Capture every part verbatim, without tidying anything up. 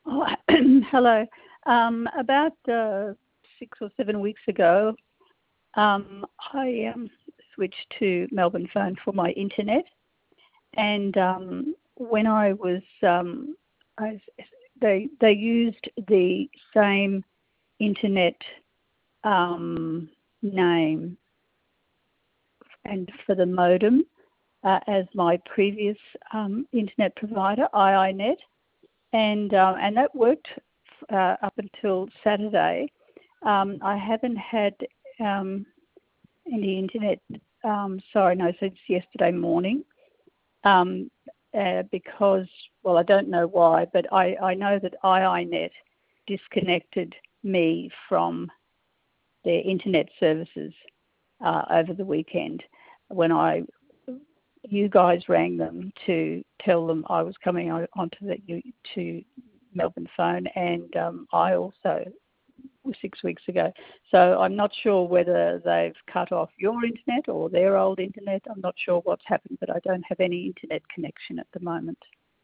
Oh, hello. Um, about uh, six or seven weeks ago, um, I um, switched to Melbourne Phone for my internet, and um, when I was, um, I, they they used the same internet um, name and for the modem uh, as my previous um, internet provider, iiNet, and uh, and that worked uh, up until Saturday. Um, I haven't had um, any internet. Um, sorry, no, so it's yesterday morning. Um, uh, because, well, I don't know why, but I, I know that iiNet disconnected me from their internet services uh, over the weekend when I you guys rang them to tell them I was coming on, onto the to Melbourne Phone, and um, I also six weeks ago. So I'm not sure whether they've cut off your internet or their old internet. I'm not sure what's happened, but I don't have any internet connection at the moment.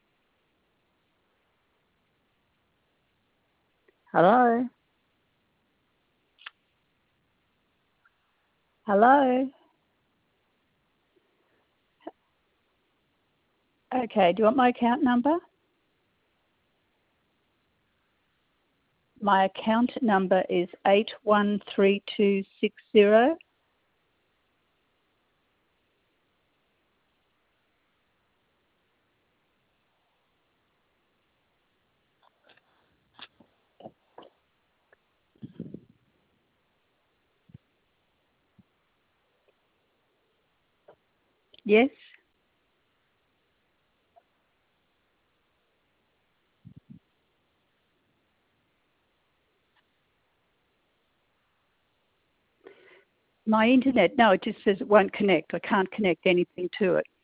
Hello? Hello? Okay, do you want my account number? My account number is eight one three two six zero. Yes? My internet, no, it just says it won't connect. I can't connect anything to it.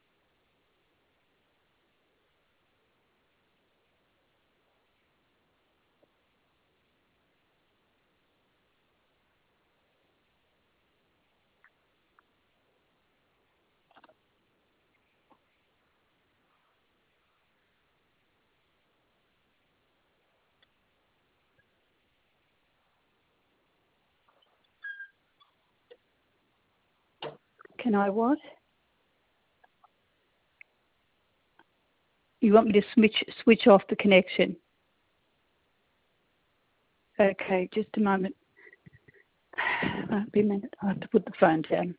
Can I what? You want me to switch switch off the connection? Okay, just a moment. Won't be a minute. I have to put the phone down.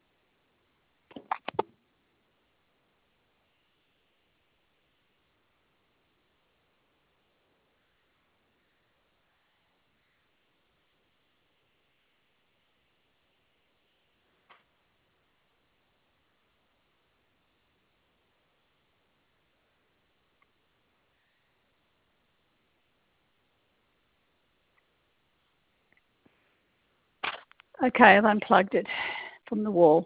Okay, I've unplugged it from the wall.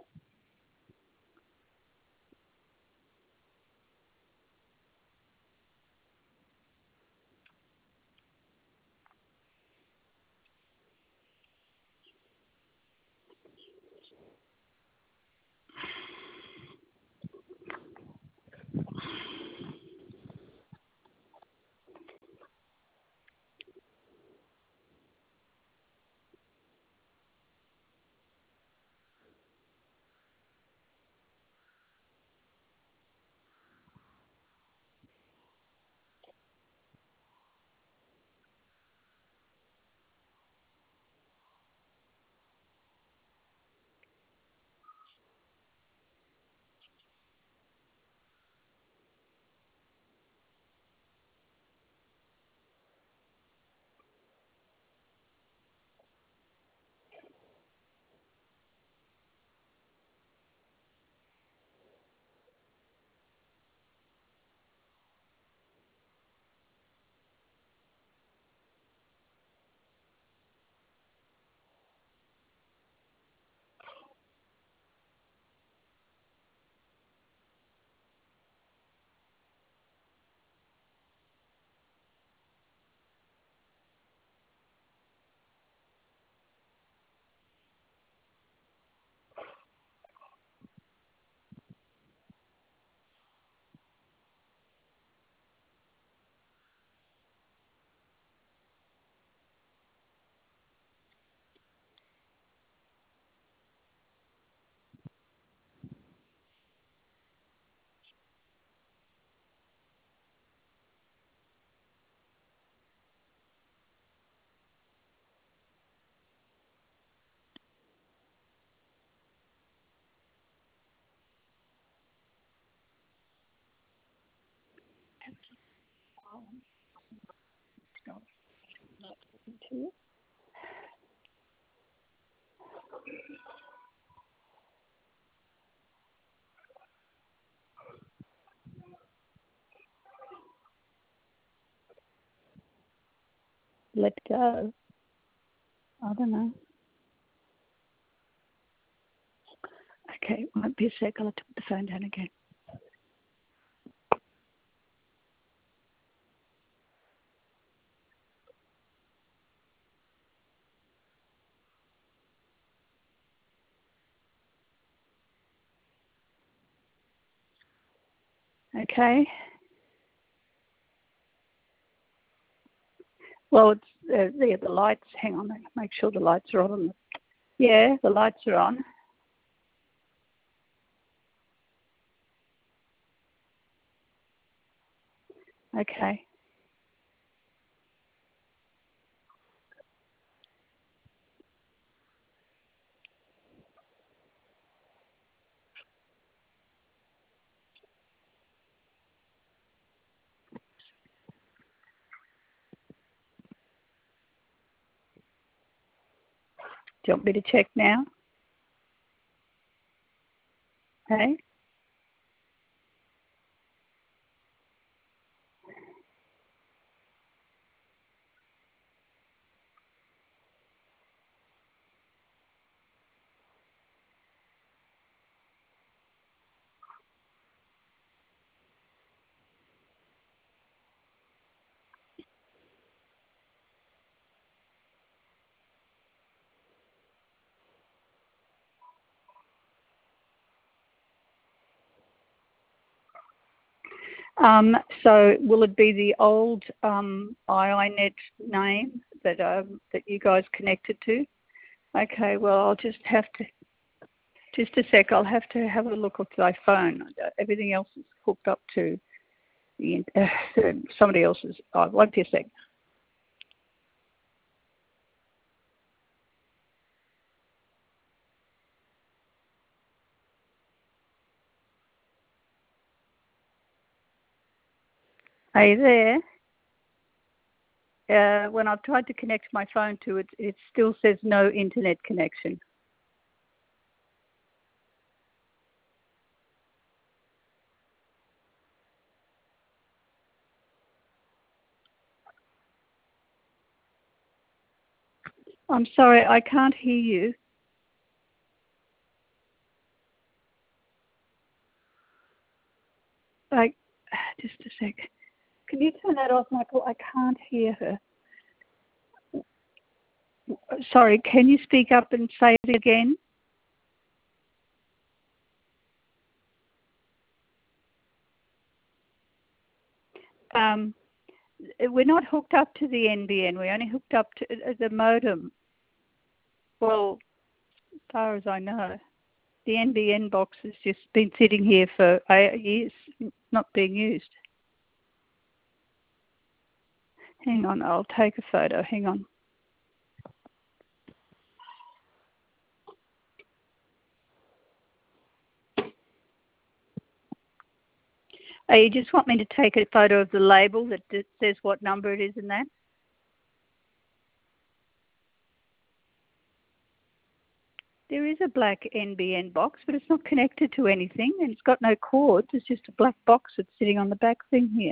here. Let go. I don't know. Okay, won't be a sec. I'll have to put the phone down again. Okay. Well, it's uh, there. The lights. Hang on. Make sure the lights are on. Yeah, the lights are on. Okay. Do you want me to check now? Hey? Um, so will it be the old um, iiNet name that um, that you guys connected to? Okay, well, I'll just have to, just a sec, I'll have to have a look at my phone. Everything else is hooked up to the, uh, somebody else's. Oh, won't be a sec. Are you there? Uh, when I've tried to connect my phone to it, it still says no internet connection. I'm sorry, I can't hear you. Like, just a sec. Can you turn that off, Michael? I can't hear her. Sorry, can you speak up and say it again? Um, we're not hooked up to the N B N. We're only hooked up to the modem. Well, as far as I know, the N B N box has just been sitting here for eight years, not being used. Hang on, I'll take a photo. Hang on. Oh, you just want me to take a photo of the label that says what number it is in that? There is a black N B N box, but it's not connected to anything, and it's got no cords. It's just a black box that's sitting on the back thing here.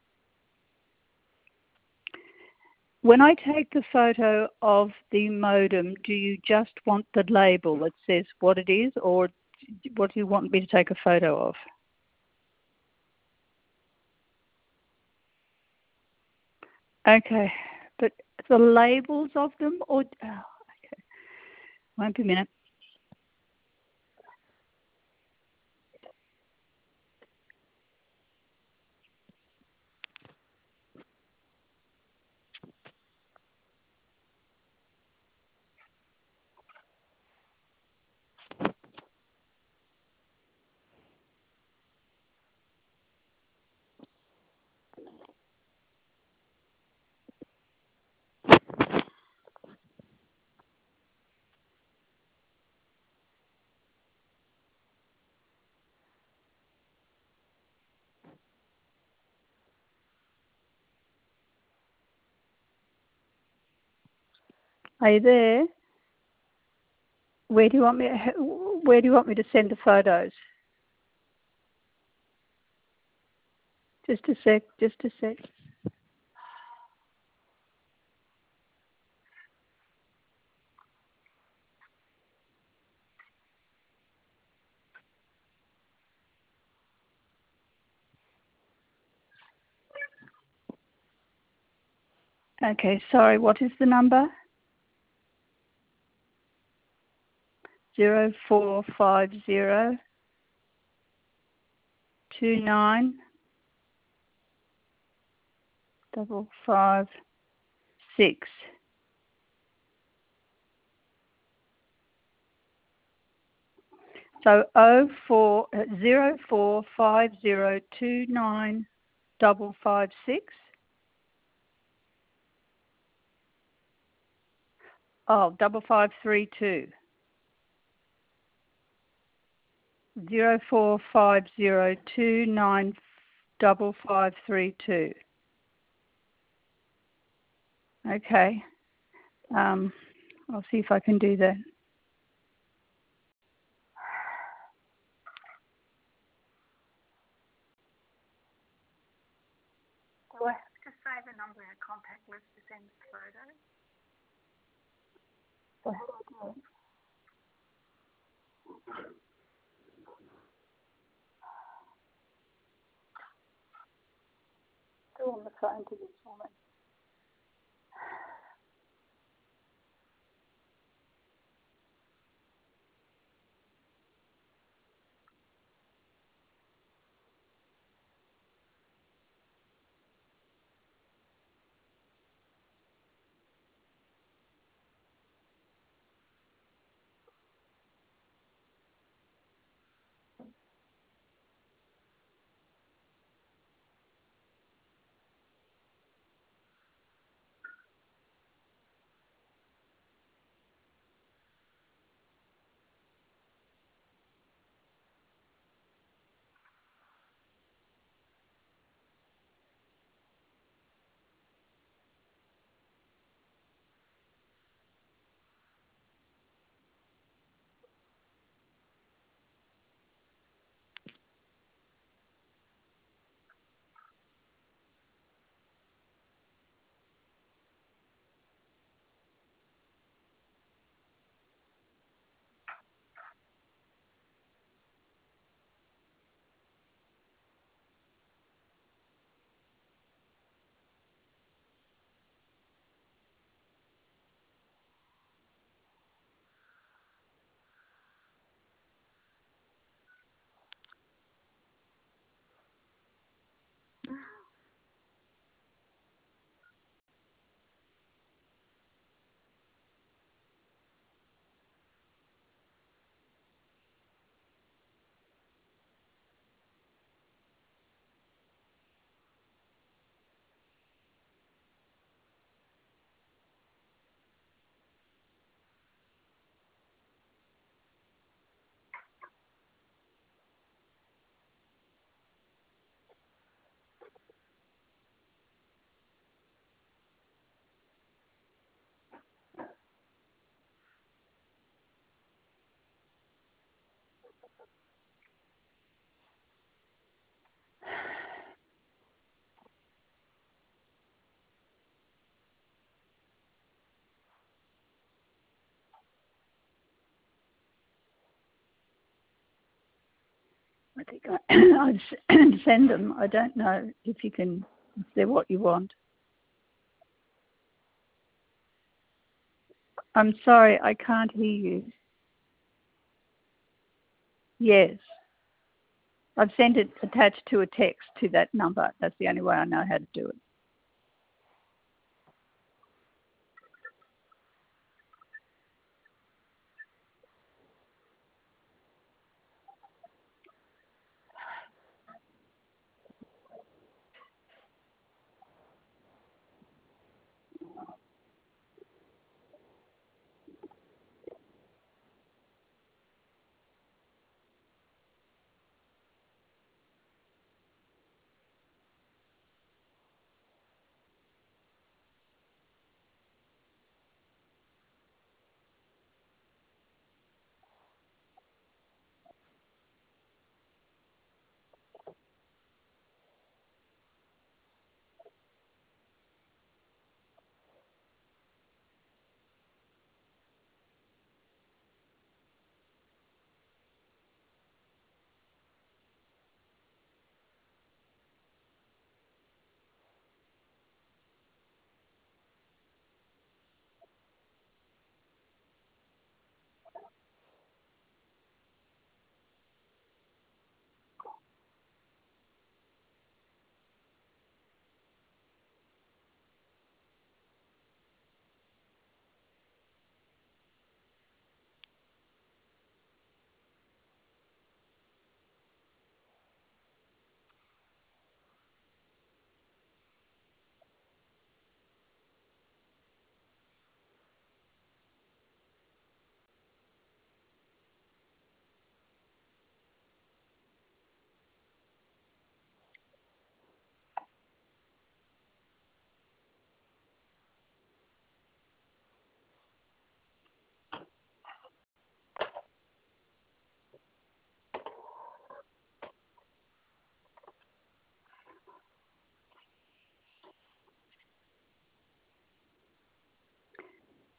When I take the photo of the modem, do you just want the label that says what it is, or what do you want me to take a photo of? Okay, but the labels of them, or oh, okay, won't be a minute. Are you there? Where do you want me? Where do you want me to send the photos? Just a sec. Just a sec. Okay. Sorry. What is the number? Zero four five zero two nine double five six. So oh four zero four five zero two nine double five six. Oh, double five three two. Zero four five zero two nine double five three two. Okay. Um, I'll see if I can do that. Do I have to save a number in a contact list to send the photo? So how do I do it? Go on the phone to this woman. I think I, I'd send them. I don't know if you can, if they're what you want. I'm sorry, I can't hear you. Yes. I've sent it attached to a text to that number. That's the only way I know how to do it.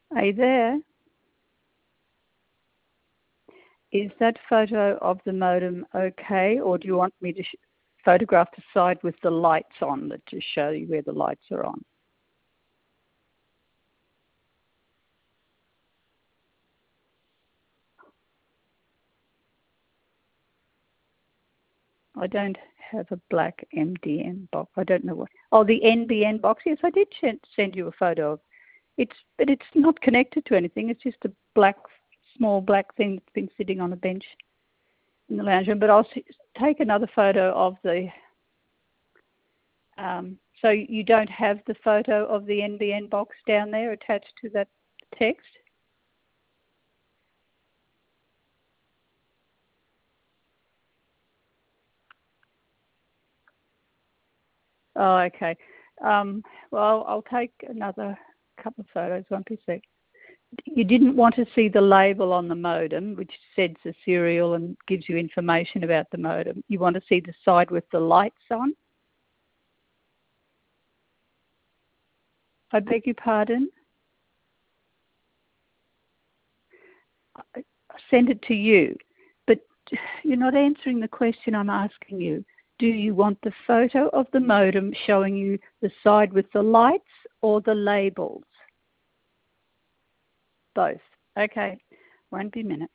Are you there? Is that photo of the modem okay, or do you want me to sh- photograph the side with the lights on that to show you where the lights are on? I don't have a black M D N box. I don't know what. Oh, the N B N box. Yes, I did send you a photo of. It's, but it's not connected to anything. It's just a black, small black thing that's been sitting on a bench in the lounge room. But I'll see, take another photo of the. Um, so you don't have the photo of the N B N box down there attached to that text? Oh, okay. Um, well, I'll take another couple of photos. One piece sec. You didn't want to see the label on the modem, which says the serial and gives you information about the modem. You want to see the side with the lights on? I beg your pardon? I send it to you, but you're not answering the question I'm asking you. Do you want the photo of the modem showing you the side with the lights or the labels? Both. Okay. Won't be a minute.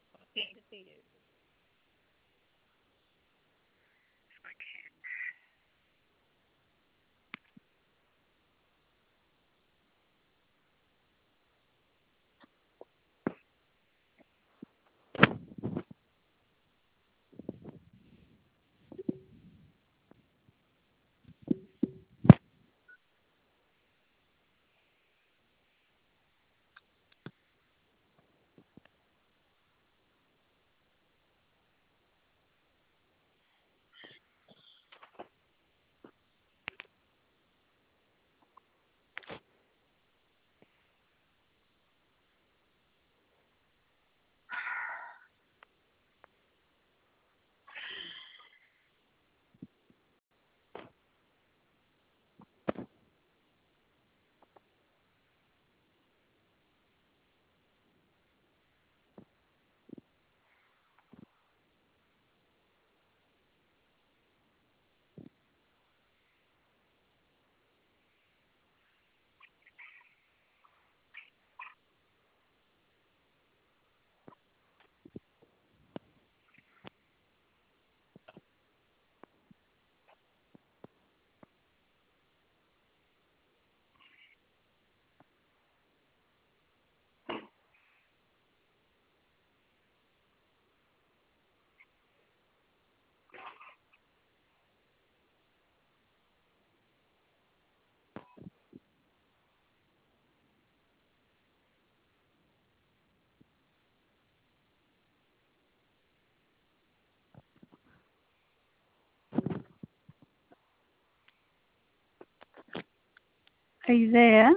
Are you there?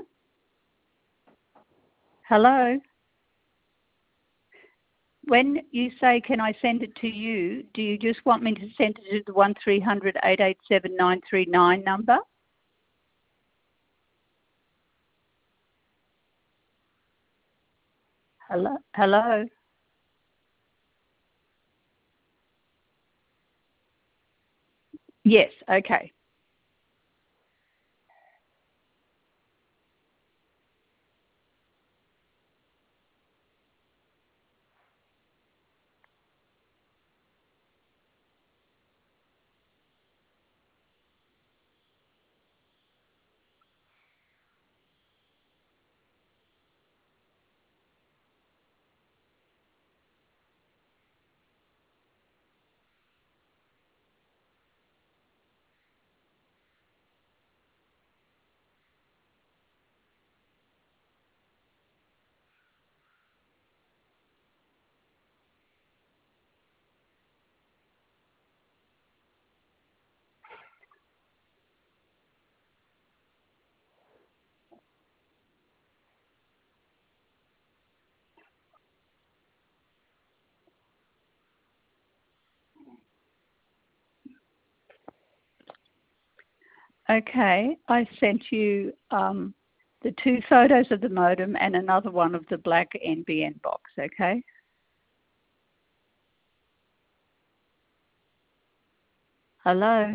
Hello? When you say, can I send it to you, do you just want me to send it to the one three hundred eight eight seven nine three nine number? Hello? Hello? Yes, okay. Okay, I sent you um, the two photos of the modem and another one of the black N B N box, okay? Hello?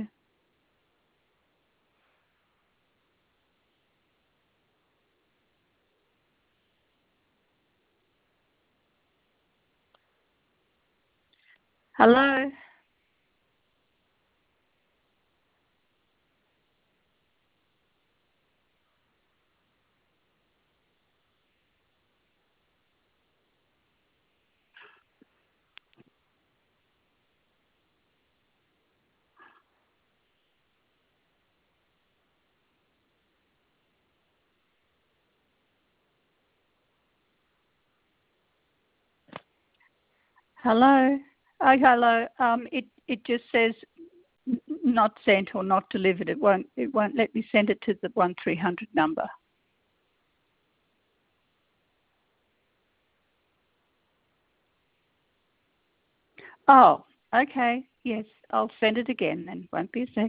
Hello? Hello? Oh, hello. Um, it, it just says not sent or not delivered. It won't, it won't let me send it to the one three hundred number. Oh, okay. Yes, I'll send it again then. Won't be a sec.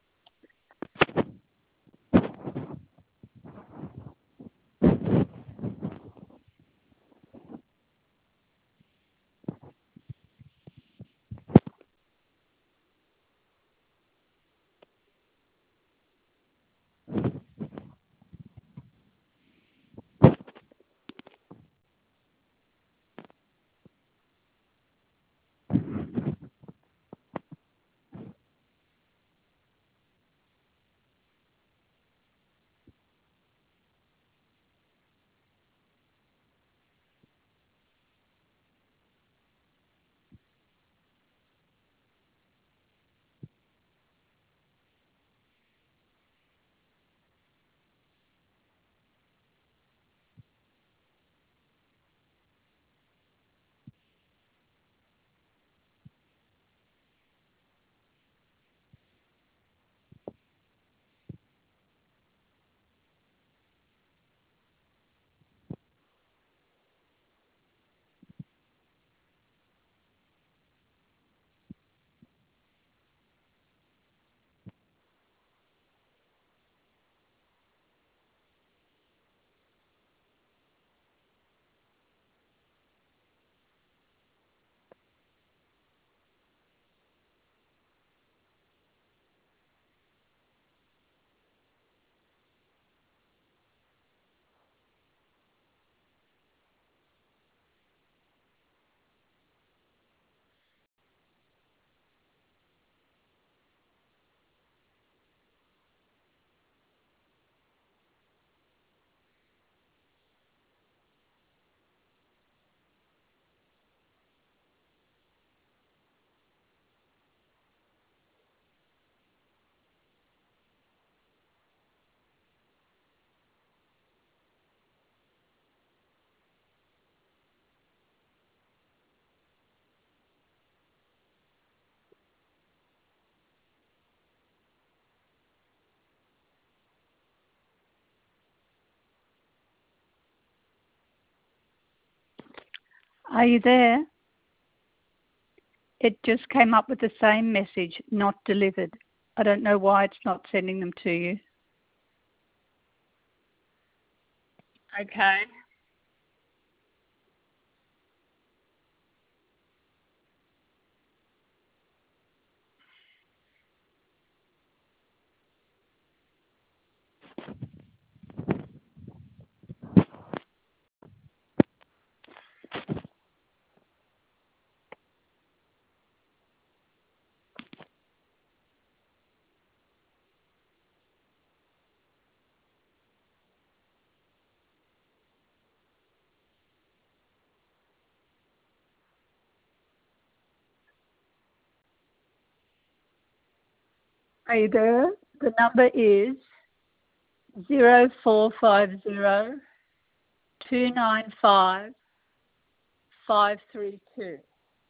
Are you there? It just came up with the same message, not delivered. I don't know why it's not sending them to you. Okay. Are you there? The number is zero four five zero two nine five five three two.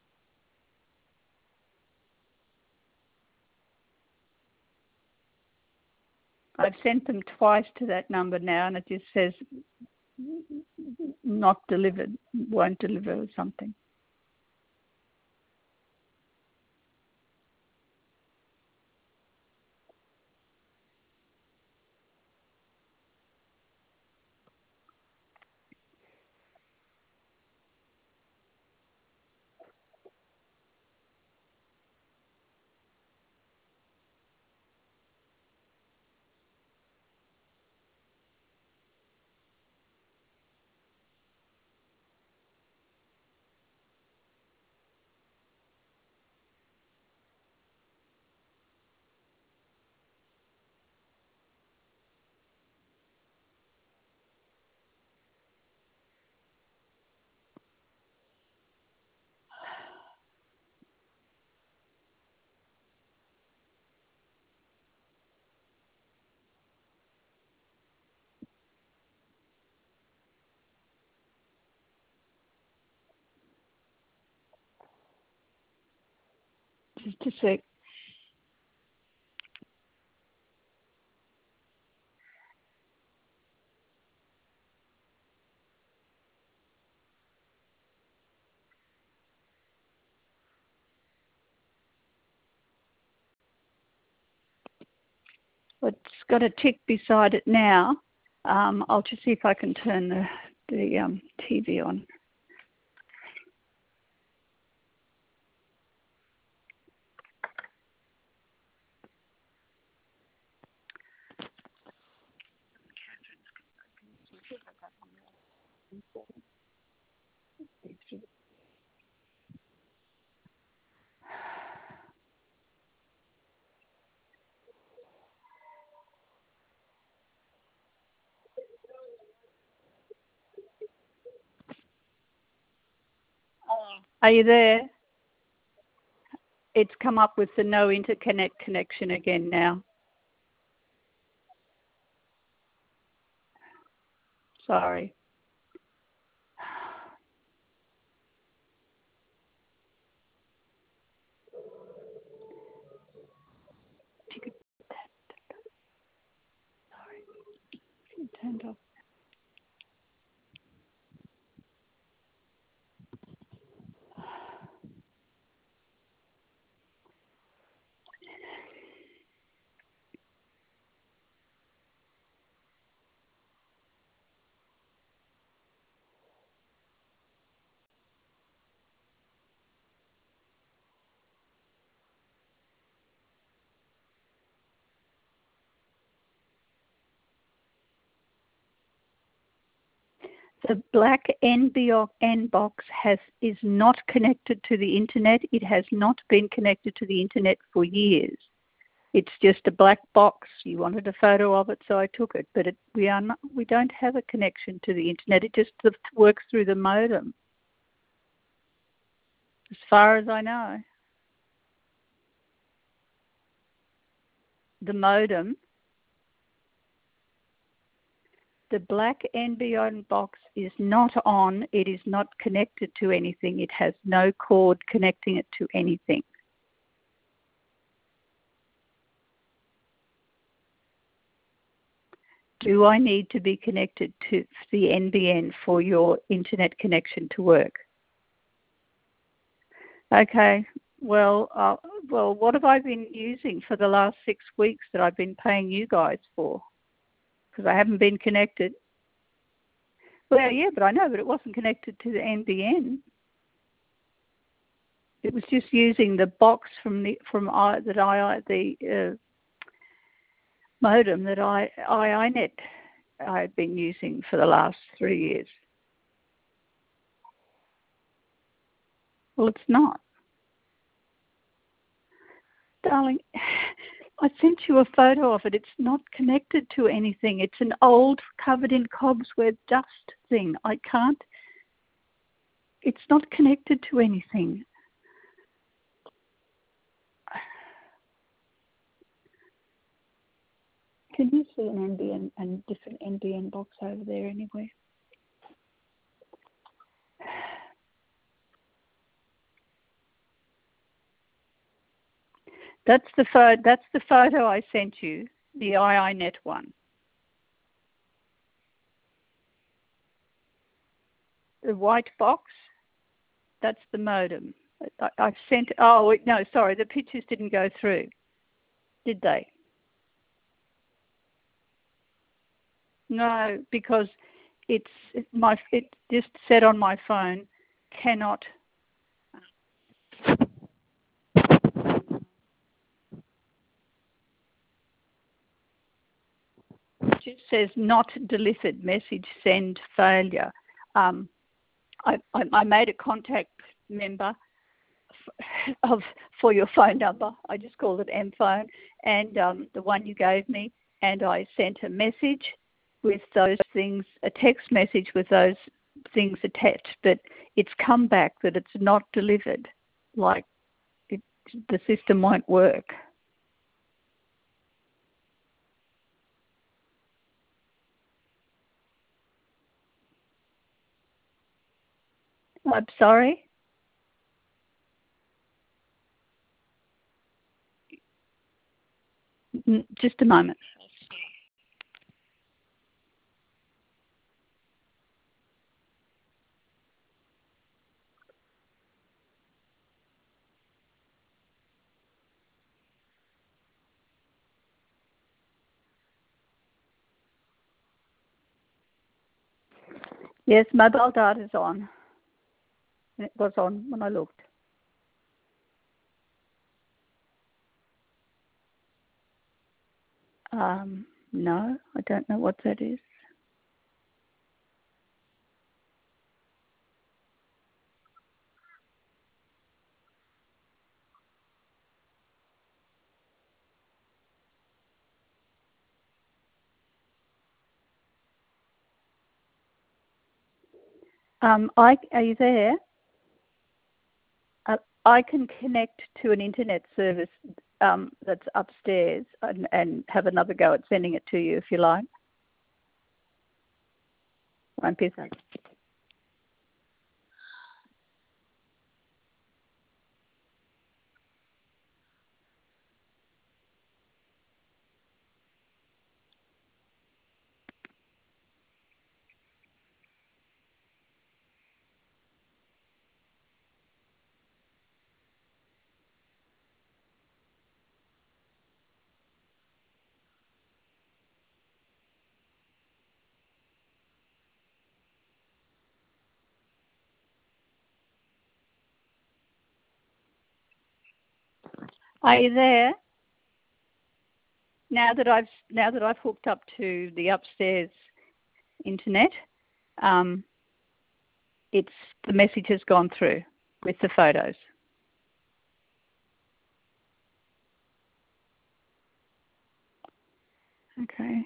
I've sent them twice to that number now, and it just says not delivered, won't deliver or something. Just a sec. It's got a tick beside it now. Um, I'll just see if I can turn the, the um, T V on. Are you there? It's come up with the no interconnect connection again now. Sorry. Sorry. It turned off. The black N B N box has is not connected to the internet. It has not been connected to the internet for years. It's just a black box. You wanted a photo of it, so I took it. But it, we are not. We don't have a connection to the internet. It just works through the modem, as far as I know. The modem. The black N B N box is not on. It is not connected to anything. It has no cord connecting it to anything. Do I need to be connected to the N B N for your internet connection to work? Okay. Well, uh, well, what have I been using for the last six weeks that I've been paying you guys for? Because I haven't been connected. Well, yeah, but I know, but it wasn't connected to the N B N. It was just using the box from the from I, that I the uh, modem that I iiNet I've been using for the last three years. Well, it's not, darling. I sent you a photo of it. It's not connected to anything. It's an old, covered in cobweb dust thing. I can't. It's not connected to anything. Can you see an N B N and different N B N box over there anywhere? That's the photo. That's the photo I sent you, the iiNet one. The white box. That's the modem. I, I've sent. Oh no, sorry. The pictures didn't go through, did they? No, because it's it, my. It just said on my phone, cannot. It just says not delivered. Message send failure. Um, I, I, I made a contact member of for your phone number. I just called it M phone, and um, the one you gave me, and I sent a message with those things, a text message with those things attached. But it's come back that it's not delivered. Like it, the system won't work. I'm sorry. N- Just a moment. Yes, mobile data's on. It was on when I looked. Um, no, I don't know what that is. Um, I are you there? Uh, I can connect to an internet service um, that's upstairs and, and have another go at sending it to you if you like. Won't be a sec. Are you there? Now that I've now that I've hooked up to the upstairs internet, um, it's the message has gone through with the photos. Okay.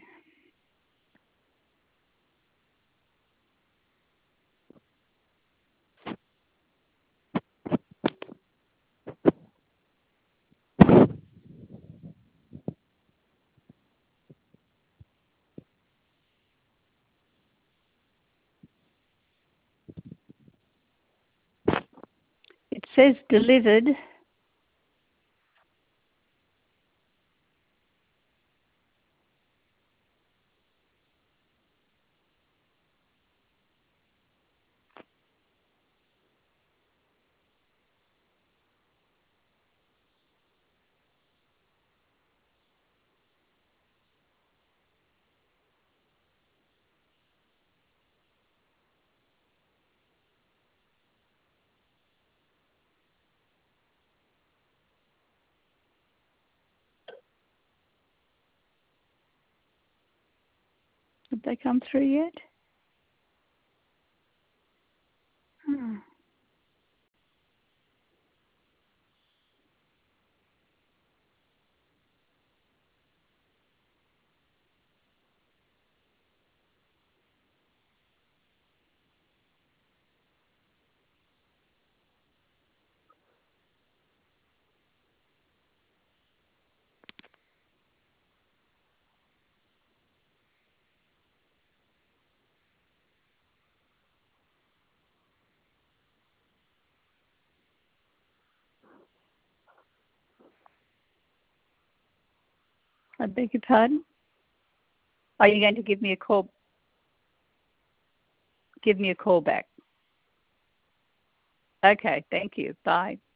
It says delivered. Have they come through yet? Hmm. I beg your pardon? Are you going to give me a call? Give me a call back. Okay, thank you. Bye.